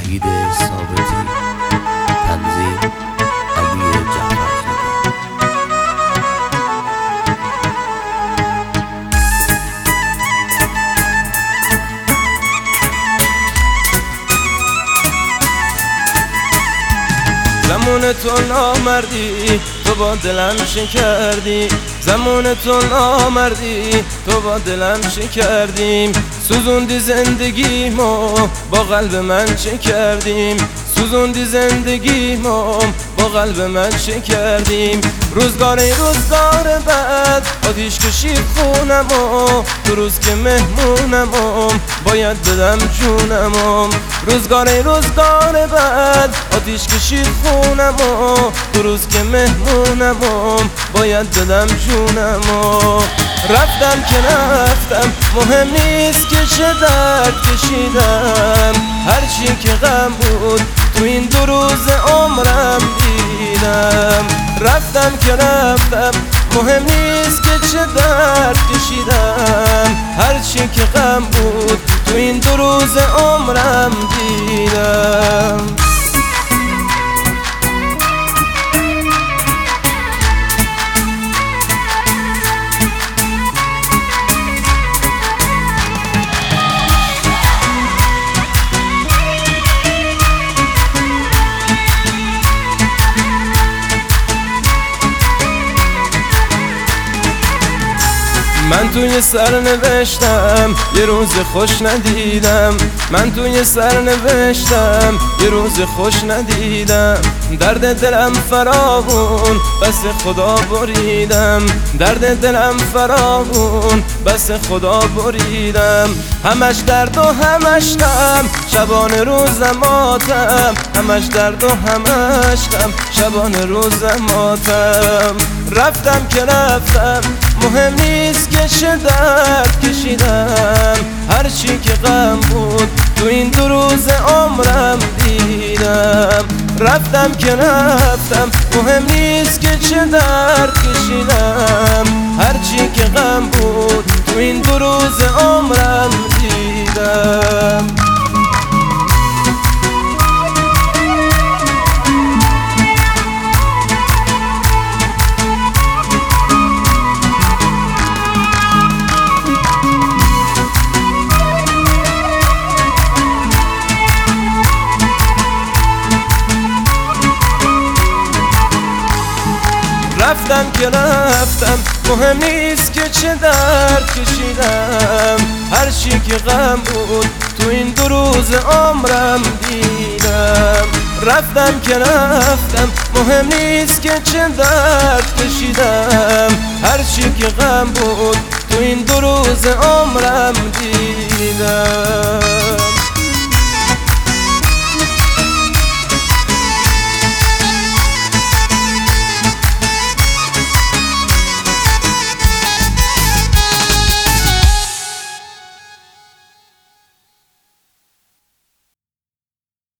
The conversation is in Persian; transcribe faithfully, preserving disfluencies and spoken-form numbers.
وحید ثابتی، تنظیم علی جعفرزاده. زمان تو نامردی تو با دلم شکردی، زمان تو نامردی تو با دلم شکردیم. سوزوندی زندگیمو با قلب من چه کردیم، سوزوندی زندگیمو با قلب من چه کردیم. روزگاری روزگار بعد آتیش کشید خونمو، تو روز که مهمونمو باید بدم جونمو. روزگاری روزگار بعد آتیش کشید خونمو، تو روز که مهمونمو باید بدم جونمو. رفتم که رفتم مهم نیست که چه درد کشیدم، هرچی که غم بود تو این دو روز عمرم دیدم. رفتم که رفتم مهم نیست که چه درد کشیدم، هرچی که غم بود تو این دو روز عمرم دیدم. من توی سر نوشتم یه روز خوش ندیدم، من توی سر نوشتم یه روز خوش ندیدم. درد دلم فراوون بس خدا بریدم، درد دلم فراوون بس خدا بریدم. همش درد و همش غم شبان روز ماتم، همش درد و همش غم شبان روز ماتم. رفتم که رفتم مهم نیست که چه درد کشیدم، هرچی که غم بود تو این دو روز عمرم دیدم. رفتم که رفتم مهم نیست که چه درد کشیدم، هرچی که غم بود تو این دو روز عمرم دیدم. رفتم که رفتم مهم نیست که چه درد کشیدم، هرچی که غم بود تو این دو روز عمرم دیدم. رفتم که رفتم مهم نیست که چه درد کشیدم، هرچی که غم بود تو این دو روز عمرم دیدم.